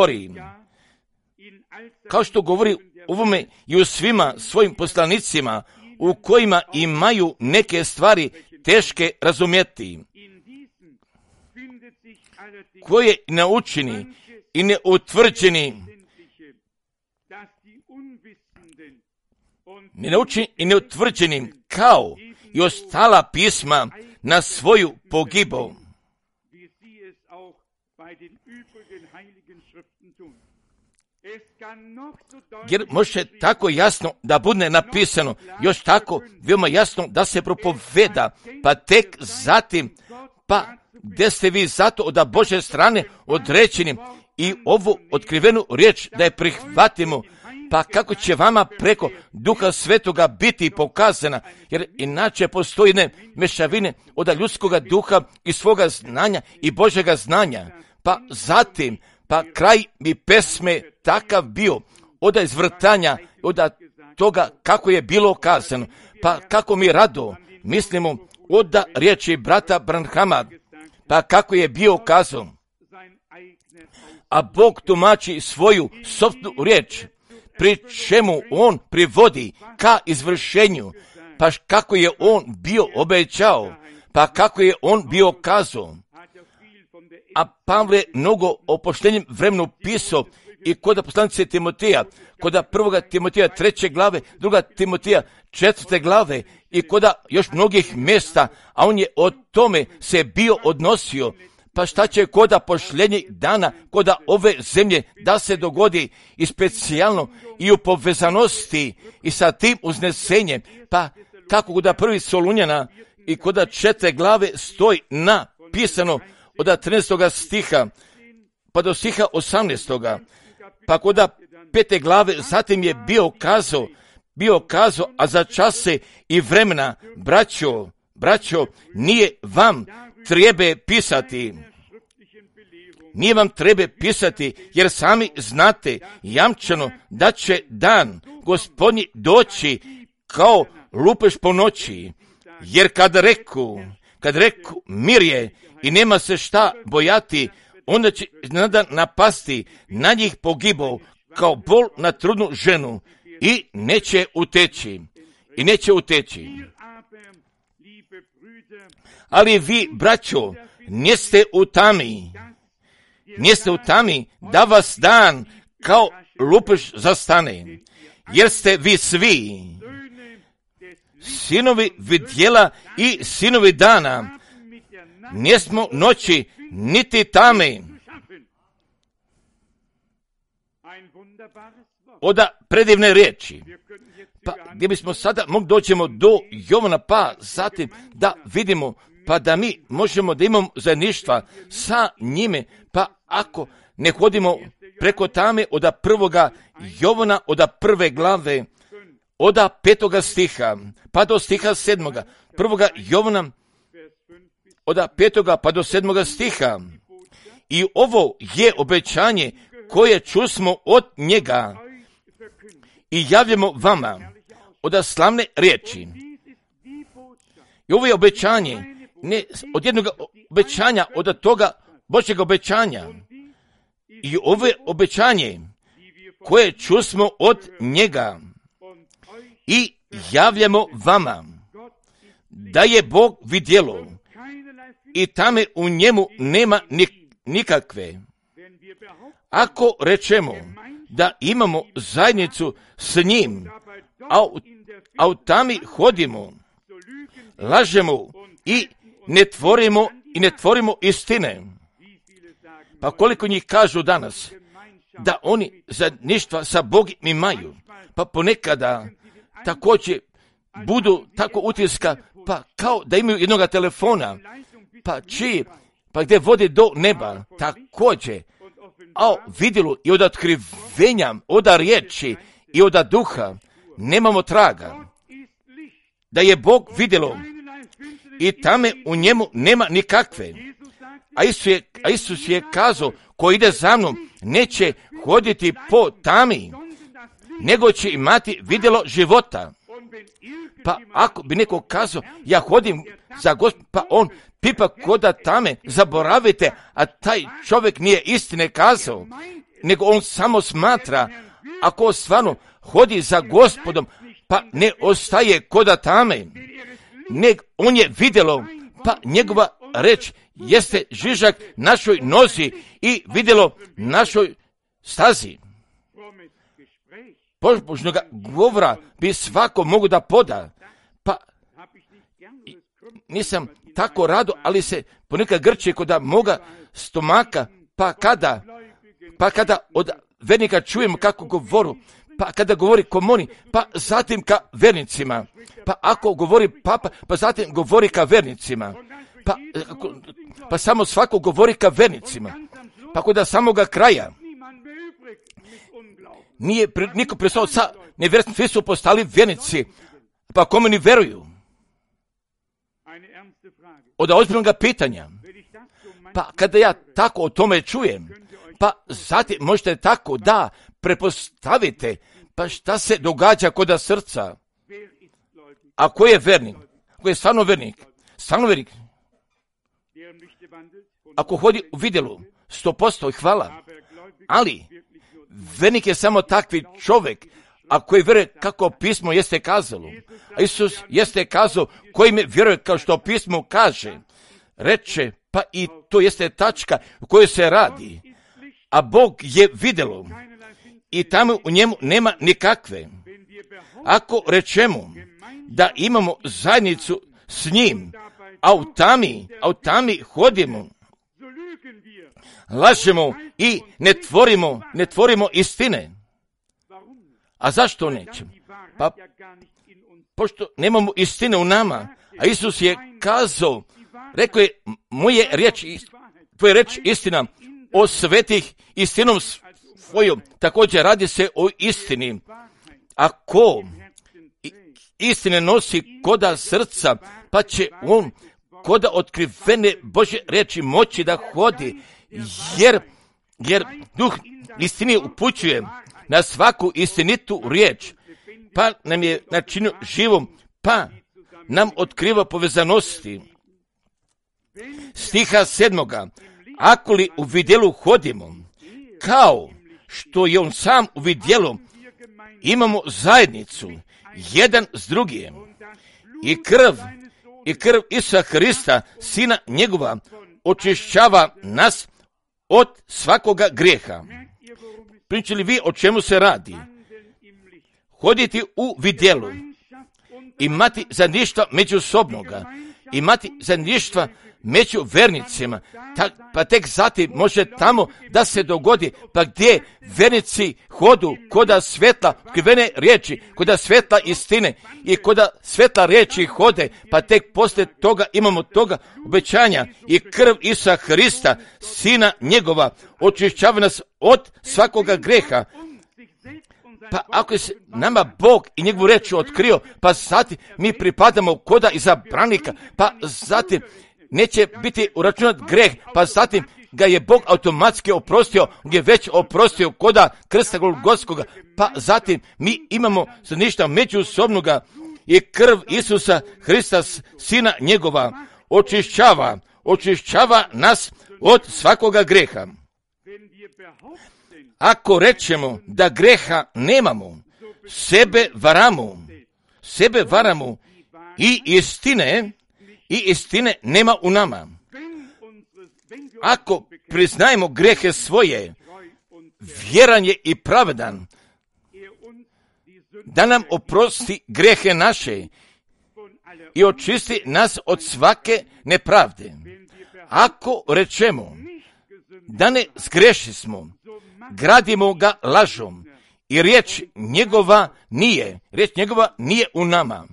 govori ovome i u svima svojim poslanicima, u kojima imaju neke stvari teške razumjeti, koje naučeni i neutvrđeni, kao i ostala pisma na svoju pogibu. Jer može tako jasno da bude napisano, još tako veoma jasno da se propoveda, pa tek zatim, pa gdje ste vi zato od Božje strane određeni i ovu otkrivenu riječ da je prihvatimo, pa kako će vama preko Duha Svetoga biti pokazana, jer inače postoji mešavine od ljudskoga duha i svoga znanja i Božjega znanja. Pa zatim, pa kraj mi pesme takav bio od izvrtanja, od toga kako je bilo kazano, pa kako mi rado mislimo od riječi brata Branhama, pa kako je bio kazan, a Bog tumači svoju sopstvenu riječ, pri čemu on privodi ka izvršenju, pa kako je on bio obećao, pa kako je on bio kazao. A Pavle mnogo o poštenjem vremenu pisao i kod poslanice Timoteja, kod 1. Timoteja 3. glave, 2. Timoteja 4. glave i kod još mnogih mjesta, a on je o tome se bio odnosio. Pa šta će koda pošljenjih dana, koda ove zemlje da se dogodi i specijalno i u povezanosti i sa tim uznesenjem, pa kako koda 1. Solunjana i koda 4. glave stoji napisano od 13. stiha pa do stiha 18. Pa koda 5. glave zatim je bio kazao, a za čase i vremena, braćo, nije vam treba pisati, jer sami znate jamčeno da će dan Gospodnji doći kao lupež po noći, jer kad reku mir je i nema se šta bojati, onda će napasti na njih pogibao kao bol na trudnu ženu i neće uteći. Ali vi, braćo, niste u tami da vas dan kao lupež zastane, jer ste vi svi sinovi vidjela i sinovi dana, nismo noći niti tame. Oda predivne riječi. Pa gdje bismo sada mogli doćemo do Jovana, pa zatim da vidimo pa da mi možemo da imamo zajedništva sa njime, pa ako ne hodimo preko tame od 1. Jovana, od 1. glave, od 5. stiha, pa do stiha 7. 1. Jovana, od 5. pa do 7. stiha. I ovo je obećanje koje čusmo od njega i javljamo vama od slavne riječi. I ovo je obećanje, ne od jednog obećanja, od toga Božjeg obećanja. I ovo je obećanje koje čusmo od njega i javljamo vama, da je Bog vidjelo i tame u njemu nema nikakve. Ako rečemo da imamo zajednicu s njim, a u tami hodimo, lažemo i ne tvorimo istine. Pa koliko njih kažu danas da oni zajedništva sa Bogom imaju, pa ponekada također budu tako utiska, pa kao da imaju jednoga telefona, pa gdje vode do neba, također, a vidjelo i od otkrivenja, od riječi i od duha, nemamo traga. Da je Bog vidjelo i tame u njemu nema nikakve. A Isus je kazao, ko ide za mnom, neće hoditi po tami, nego će imati vidjelo života. Pa ako bi neko kazao, ja hodim za Gospod, pa on pipa koda tame, zaboravite, a taj čovjek nije istine kazao, nego on samo smatra, ako stvarno hodi za Gospodom, pa ne ostaje koda tame, nego on je vidjelo, pa njegova reč jeste žižak našoj nozi i vidjelo našoj stazi. Božnoga govora bi svako mogu da poda, pa nisam tako rado, ali se ponekad grče kod moga stomaka, pa kada od vernika čujemo kako govoru, pa kada govori komuni, pa zatim ka vernicima, pa ako govori papa, pa zatim govori ka vernicima, pa samo svako govori ka vernicima, pa kod samoga kraja nije niko prestao sa nevjernicima, svi su postali vjernici, pa kome ni veruju. Od ozbiljnog pitanja, pa kada ja tako o tome čujem, pa zatim možete tako da prepostavite, pa šta se događa kod srca. A ko je vernik? Ko je stvarno vernik? Stvarno vernik. Ako hodi u vidjelu, 100% i hvala, ali vernik je samo takvi čovjek, a koji vjeruje kako pismo jeste kazalo. A Isus jeste kazao koji me vjeruje kao što pismo kaže. Reče, pa i to jeste tačka u kojoj se radi. A Bog je vidjelo i tamo u njemu nema nikakve. Ako rečemo da imamo zajednicu s njim, a u tami hodimo, lažemo i ne tvorimo istine. A zašto nećemo? Pa pošto nemamo istine u nama, a Isus je kazao, rekao je, tvoja reč istina, o svetih istinom svojom, također radi se o istini. Ako istine nosi koda srca, pa će on koda otkrivene Božje riječi moći da hodi, jer duh istine upućuje na svaku istinitu riječ, pa nam je načinio živom, pa nam otkriva povezanosti. Stiha 7. Ako li u vidjelu hodimo, kao što je on sam u vidjelu, imamo zajednicu, jedan s drugim, i krv Isusa Hrista, Sina njegova, očišćava nas od svakoga grijeha. Pričali vi o čemu se radi? Hoditi u vidjelu, imati zajedništva međusobnoga, imati zajedništva među vernicima, pa tek zatim može tamo da se dogodi, pa gdje vernici hodu koda svetla, krivene riječi, koda svetla istine i koda svetla riječi hode, pa tek poslije toga imamo toga obećanja i krv Isusa Hrista, Sina njegova, očišćava nas od svakoga greha. Pa ako je nama Bog i njegovu reč otkrio, pa zatim mi pripadamo koda izabranika, pa zatim neće biti uračunat greh, pa zatim ga je Bog automatski oprostio, gdje je već oprostio koda krsta Golgotskoga, pa zatim mi imamo ništa međusobnoga i krv Isusa Hrista, Sina njegova, očišćava nas od svakoga greha. Ako rečemo da greha nemamo, sebe varamo i istine nema u nama. Ako priznajemo grehe svoje, vjeran je i pravedan da nam oprosti grehe naše i očisti nas od svake nepravde. Ako rečemo da ne zgrešismo, gradimo ga lažom i riječ njegova nije u nama.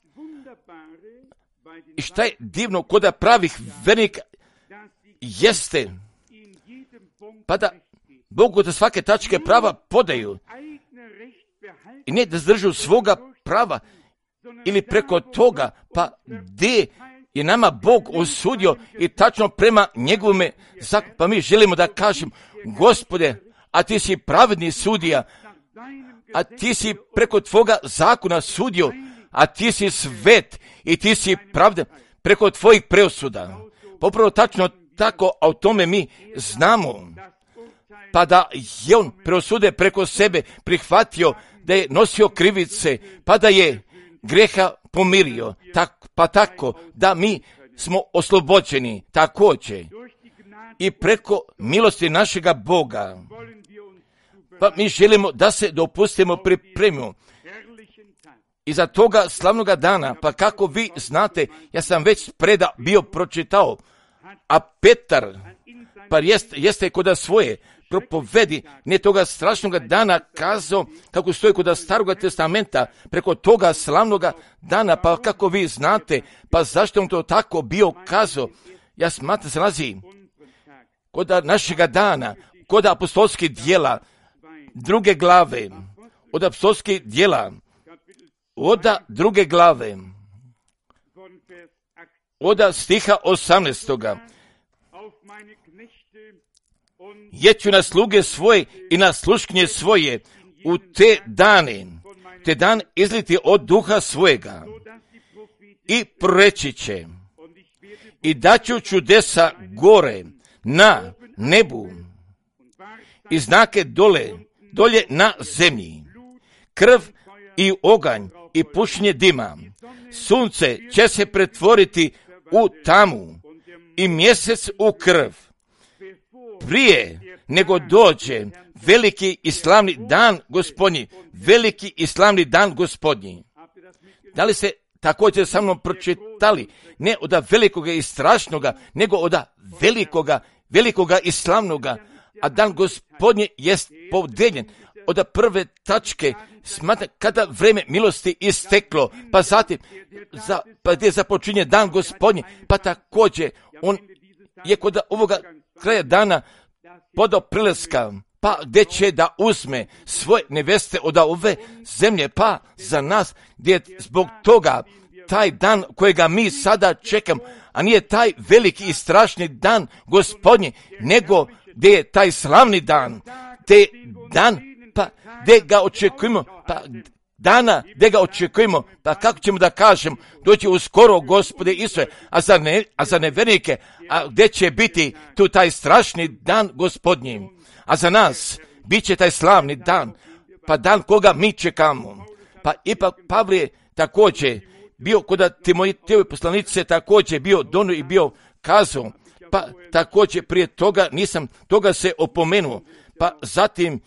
I šta je divno kod pravih vernika jeste, pa da Bogu da svake tačke prava podaju i ne da zdržu svoga prava ili preko toga, pa gdje je nama Bog osudio i tačno prema njegovome zakonu, pa mi želimo da kažem, Gospode, a ti si pravedni sudija, a ti si preko tvoga zakona sudio, a ti si svet i ti si pravda preko tvojih presuda. Popravo tačno tako, a o tome mi znamo. Pa da je on preosude preko sebe prihvatio, da je nosio krivice, pa da je greha pomirio, pa tako da mi smo oslobođeni također i preko milosti našega Boga. Pa mi želimo da se dopustimo pripremimo i za toga slavnoga dana, pa kako vi znate, ja sam već bio pročitao, a Petar, pa jeste koda svoje propovedi, ne toga strašnoga dana kazao, kako stoji koda Staroga testamenta, preko toga slavnoga dana, pa kako vi znate, pa zašto on to tako bio kazao, ja smatram se nalazi koda našega dana, koda apostolskih djela, 2. glave, od apostolskih djela, od 2. glave, od stiha 18. Jeću na sluge svoje i na sluškinje svoje u te dan izliti od duha svojega i proreći će i daću čudesa gore na nebu i znake dolje na zemlji, krv i oganj i pušenje dima. Sunce će se pretvoriti u tamu i mjesec u krv. Prije nego dođe veliki i slavni dan Gospodnji. Da li ste također sa mnom pročitali? Ne od velikoga i strašnoga, nego od velikoga i slavnoga. A dan Gospodnji jest podeljen od prve tačke, smatra kada vreme milosti isteklo, pa zatim pa gdje započinje dan Gospodnji, pa također on je kod ovoga kraja dana podao prilaska, pa gdje će da uzme svoje neveste od ove zemlje, pa za nas gdje zbog toga taj dan kojega mi sada čekamo, a nije taj veliki i strašni dan Gospodnji, nego gdje je taj slavni dan, te dan, pa gdje ga očekujemo, pa dana gdje ga očekujemo, pa kako ćemo da kažem, doći uskoro Gospode Isuse, a za nevernike, a gdje će biti tu taj strašni dan Gospodnji, a za nas bit će taj slavni dan, pa dan koga mi čekamo. Pa ipak Pavle također bio kod Timotejove poslanice, također bio donio i bio kazao, pa također prije toga nisam toga se opomenuo, pa zatim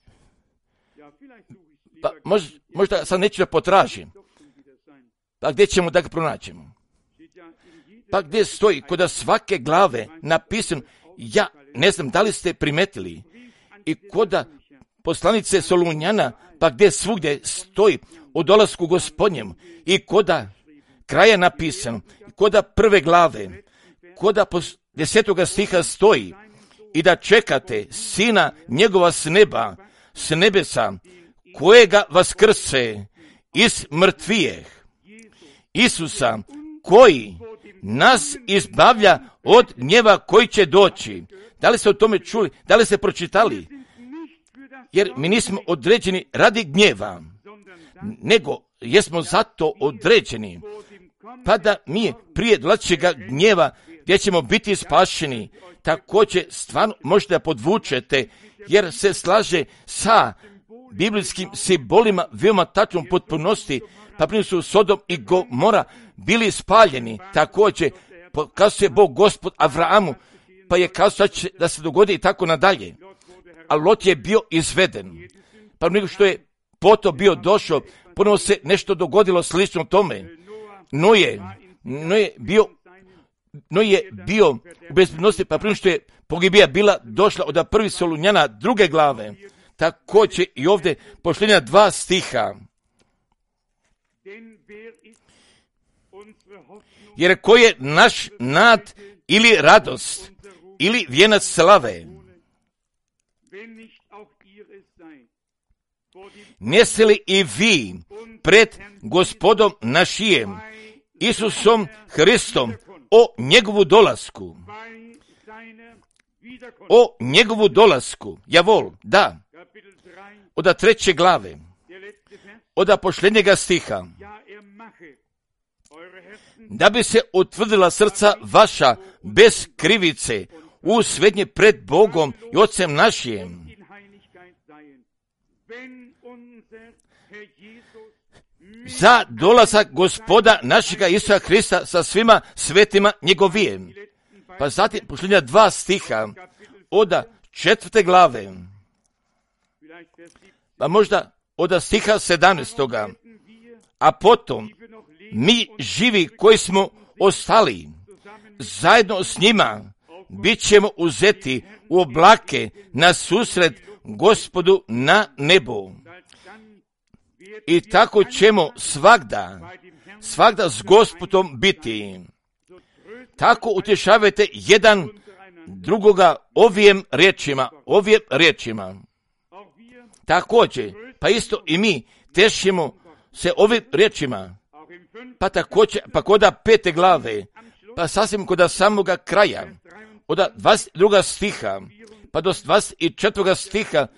pa možda sad neću da potražim. Pa gdje ćemo da ga pronaćemo? pa gdje stoji kod svake glave napisano, ja ne znam da li ste primetili, i kod poslanice Solunjana, pa gdje svugdje stoji o dolasku Gospodnjem, i kod kraja napisano, kod prve glave, kod 10. stiha stoji, i da čekate Sina njegova s neba, s nebesa, kojega vaskrse iz mrtvijeh, Isusa, koji nas izbavlja od gnjeva koji će doći. Da li ste o tome čuli? Da li ste pročitali? Jer mi nismo određeni radi gnjeva, nego jesmo zato određeni, pa da mi prije dolazećega gnjeva, gdje ćemo biti spašeni, također stvarno možete da podvučete, jer se slaže sa biblijskim simbolima veoma tačnom potpunosti, pa prije su Sodom i Gomora bili spaljeni. Također kazuje Bog Gospod Avrahamu, pa je kazao da se dogodi i tako nadalje. A Lot je bio izveden. Pa nego što je potom bio došao, ponovo se nešto dogodilo slično tome. Noe je bio u bezbednosti, pa prije što je pogibija bila došla od prvi Solunjana 2. glave. Također i ovdje posljednja 2 stiha. Jer ko je naš nad ili radost ili vijenac slave, neste li i vi pred Gospodom našijem, Isusom Hristom, o njegovu dolasku, javol, da, od 3. glave, od posljednjega stiha, da bi se utvrdila srca vaša bez krivice u svednje pred Bogom i Otcem našim. Za dolazak Gospoda našega Isusa Hrista sa svima svetima njegovijem. Pa zatim posljednja 2 stiha od 4. glave, pa možda od stiha 17. A potom mi živi koji smo ostali, zajedno s njima bit ćemo uzeti u oblake na susret Gospodu na nebu. I tako ćemo svagda s Gospodom biti. Tako utješavajte jedan drugoga ovim riječima. Također, pa isto i mi tešimo se ovim riječima. Pa također, pa kod 5. glave, pa sasvim kod samoga kraja, od 22. stiha, pa do 24. stiha,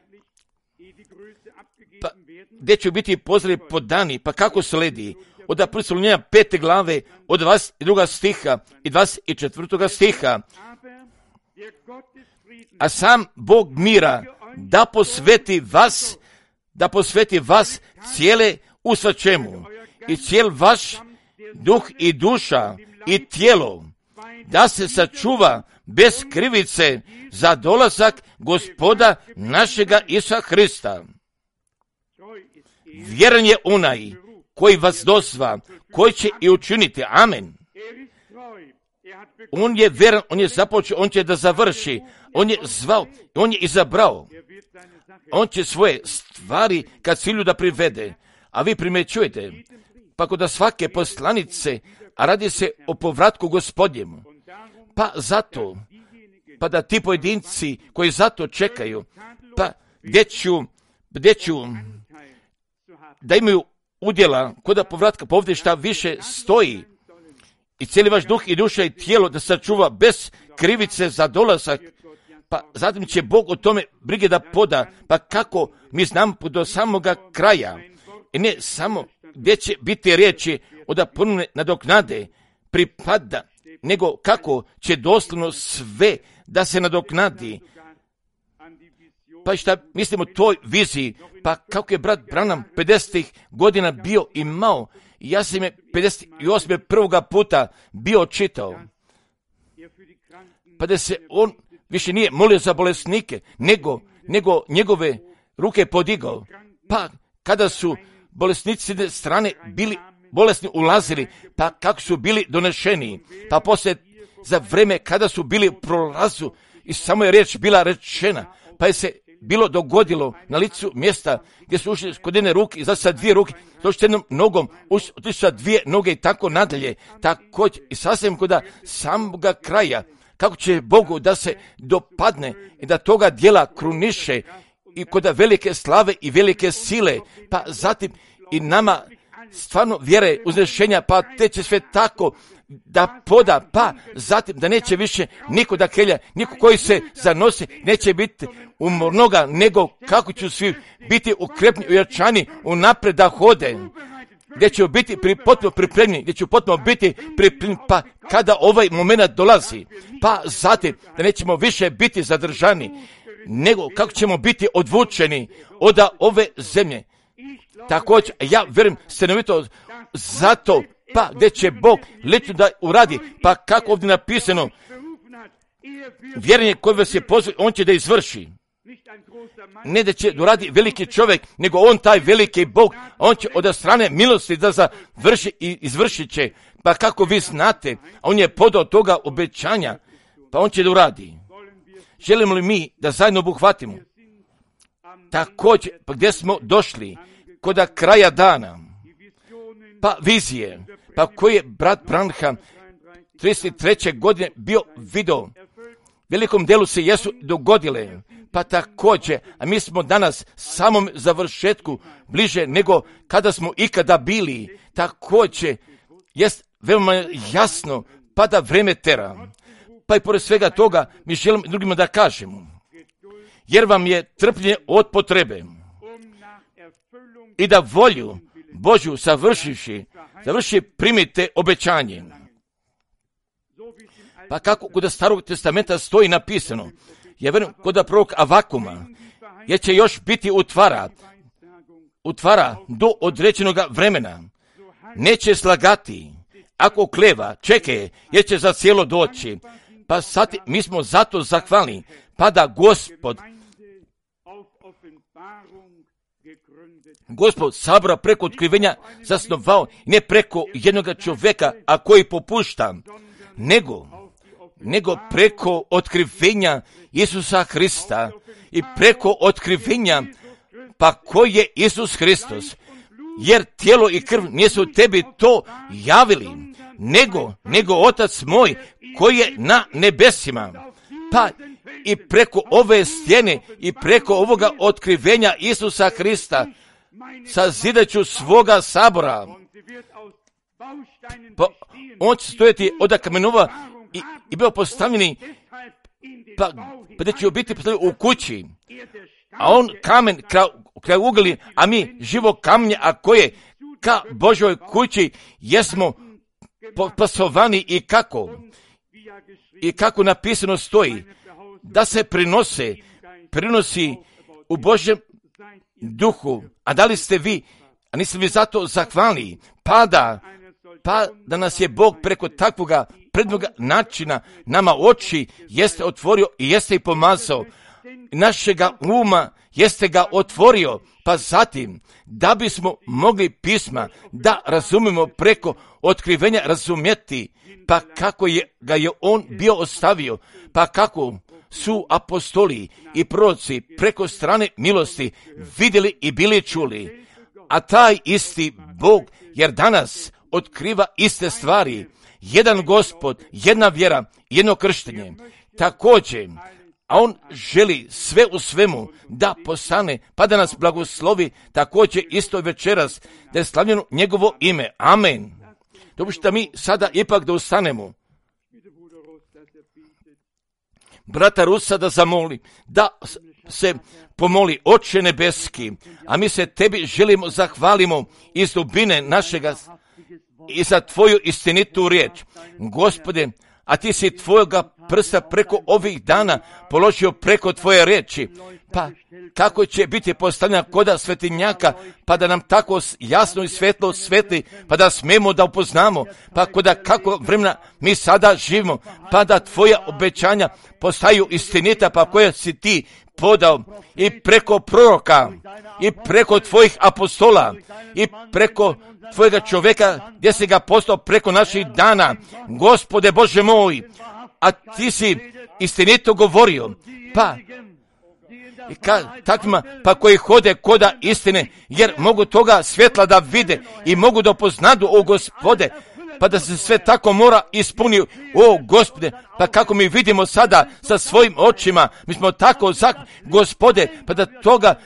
pa gdje će biti pozdravi podani, pa kako sledi, od 5. glave, od 22. stiha i 24. stiha, a sam Bog mira da posveti vas cijele u svačemu, i cijel vaš duh i duša i tijelo, da se sačuva bez krivice za dolazak Gospoda našega Isusa Hrista. Vjeran je onaj koji vas dozva, koji će i učiniti. Amen. On je vjeran, on je započeo, on će da završi. On je zvao, on je izabrao. On će svoje stvari kad cilju da privede. A vi primjećujete, pa kod svake poslanice, a radi se o povratku Gospodnjemu. Pa zato, pa da ti pojedinci koji zato čekaju, pa gdje ću da imaju udjela kod povratka, pa ovdje šta više stoji, i cijeli vaš duh i duša i tijelo da sačuva bez krivice za dolazak, pa zatim će Bog o tome brige da poda, pa kako mi znamo do samoga kraja, i ne samo gdje će biti riječi od ponovne nadoknade pripada, nego kako će doslovno sve da se nadoknadi. Pa šta mislim o toj viziji, pa kako je brat Branham 50. godina bio imao, i ja sam je 58. prvoga puta bio čitao, pa da se on više nije molio za bolesnike, nego njegove ruke podigao, pa kada su bolesnici s jedne strane bili bolesni ulazili, pa kako su bili donešeni, pa poslije za vreme kada su bili u prolazu i samo je riječ bila rečena, pa je se bilo dogodilo na licu mjesta gdje su ušli kod jedne ruke, izašli sa dvije ruke, došli s jednom nogom, otišli sa dvije noge i tako nadalje. Također i sasvim kod samoga kraja, kako će Bogu da se dopadne i da toga dijela kruniše i kod velike slave i velike sile, pa zatim i nama stvarno vjere uznešenja, pa te će sve tako da poda, pa zatim da neće više niko da kelja, niko koji se zanosi, neće biti umornoga, nego kako će svi biti ukrepni, ujačani, unapred da hode, gdje će biti potpuno pripremni, gdje će potpuno biti pripremni, pa kada ovaj moment dolazi, pa zatim da nećemo više biti zadržani, nego kako ćemo biti odvučeni od ove zemlje. Također, ja vjerujem stanovito zato, pa gdje će Bog lično da uradi, pa kako ovdje napisano, vjerenje koje vas je pozvao, on će da izvrši. Ne da će uradi veliki čovjek, nego on taj veliki Bog, on će od strane milosti da završi i izvršit će. Pa kako vi znate, on je podao toga obećanja, pa on će da uradi. Želimo li mi da zajedno obuhvatimo? Također, pa gdje smo došli? Kod kraja dana, pa vizije, pa koji je brat Branham 33. godine bio video, velikom delu se jesu dogodile, pa također, a mi smo danas samom završetku bliže nego kada smo ikada bili, također, jest veoma jasno, pa da vreme tera, pa i pored svega toga mi želimo drugima da kažemo, jer vam je trpljenje od potrebe i da volju Božju završi primite obećanje. Pa kako kod Starog testamenta stoji napisano, ja vjerujem kod prorok Avakuma, jer će još biti utvara do određenog vremena, neće slagati, ako kleva, čekaj, jer će za cijelo doći. Pa sad mi smo zato zahvalni, pa da Gospod sabora preko otkrivenja zasnovao, ne preko jednog čovjeka, a koji popušta, nego preko otkrivenja Isusa Hrista i preko otkrivenja, pa koji je Isus Hristos, jer tijelo i krv nisu tebi to javili, nego Otac moj koji je na nebesima. Pa i preko ove stjene i preko ovoga otkrivenja Isusa Hrista sazidaću svoga sabora. Pa on će stojati od kamenova i bio postavljeni, pa da će biti postavljeni u kući. A on kamen kraj ugli, a mi živo kamenje, a koje ka Božoj kući jesmo pasovani i kako napisano stoji, da se prinosi u Božjem duhu. A da li ste vi, a niste vi zato zahvalni, pa da nas je Bog preko takvoga prednoga načina nama oči jeste otvorio i jeste i pomazao, našega uma jeste ga otvorio, pa zatim da bismo mogli pisma da razumemo preko otkrivenja razumjeti, pa kako ga je on bio ostavio, pa kako su apostoli i proroci preko strane milosti vidjeli i bili čuli. A taj isti Bog, jer danas otkriva iste stvari, jedan Gospod, jedna vjera, jedno krštenje, također, a on želi sve u svemu da postane, pa da nas blagoslovi također isto večeras, da je slavljeno njegovo ime. Amen. Dopušta mi sada ipak da ustanemo. Brata Rusa da zamoli, da se pomoli, Oče nebeski, a mi se tebi želimo zahvalimo iz dubine našega i za tvoju istinitu riječ. Gospode, a ti si tvojoga prsta preko ovih dana položio preko tvoje riječi, pa kako će biti postavljena koda svetinjaka, pa da nam tako jasno i svetlo svetli, pa da smemo da upoznamo, pa koda kako vremena mi sada živimo, pa da tvoja obećanja postaju istinita, pa koja si ti podao i preko proroka i preko tvojih apostola i preko tvojega čovjeka gdje si ga postao preko naših dana. Gospode Bože moj, a ti si istinito govorio, pa takvima pa koji hode koda istine, jer mogu toga svjetla da vide i mogu da poznadu, o Gospode, pa da se sve tako mora ispuni, o Gospode, pa kako mi vidimo sada sa svojim očima, mi smo tako Gospode, pa da toga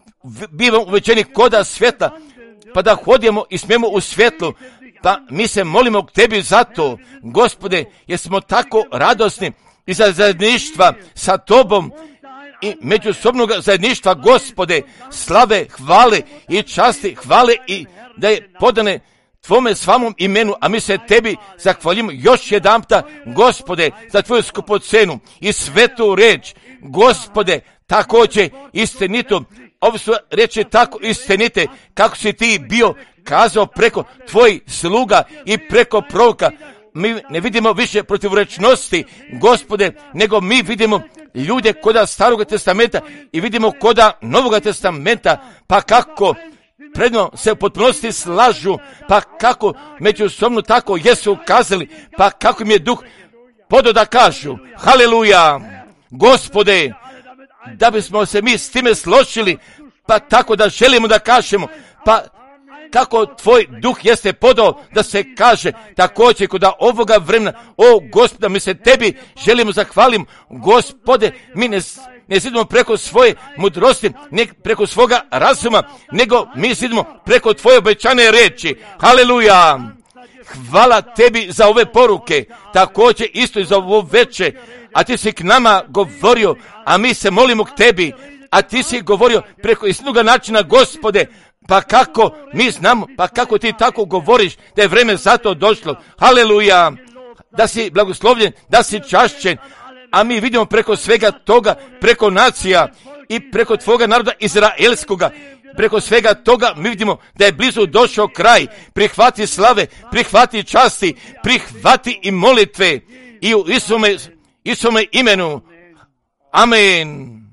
bivamo uvećeni koda svjetla, pa da hodimo i smijemo u svjetlu, pa mi se molimo k tebi zato, Gospode, jer smo tako radosni i za zajedništva sa tobom i međusobnog zajedništva, Gospode, slave, hvale i časti, hvale i da je podane tvome svamom imenu, a mi se tebi zahvaljimo još jedanputa, Gospode, za tvoju skupocenu i svetu reč, Gospode, također istinito, ovo su reči tako istinite, kako si ti bio kazao preko tvojih sluga i preko proroka. Mi ne vidimo više protivrečnosti, Gospode, nego mi vidimo ljude koda Staroga testamenta i vidimo koda Novoga testamenta, pa kako predno se u potpunosti slažu, pa kako međusobno tako jesu kazali, pa kako im je duh podao da kažu, haleluja, Gospode, da bismo se mi s time složili, pa tako da želimo da kažemo, pa kako tvoj duh jeste podao da se kaže također kod ovoga vremena, o Gospode, mi se tebi želimo zahvalim, Gospode, mi ne sidimo preko svoje mudrosti, ne preko svoga razuma, nego mi sidimo preko tvoje obećane reči, haleluja, hvala tebi za ove poruke, također isto i za ovo veče, a ti si k nama govorio, a mi se molimo k tebi, a ti si govorio preko istinoga načina, Gospode, pa kako mi znamo, pa kako ti tako govoriš da je vreme za to došlo, haleluja, da si blagoslovljen, da si čašćen, a mi vidimo preko svega toga, preko nacija i preko tvoga naroda izraelskoga, preko svega toga mi vidimo da je blizu došao kraj, prihvati slave, prihvati časti, prihvati i molitve i u Isome imenu, amen.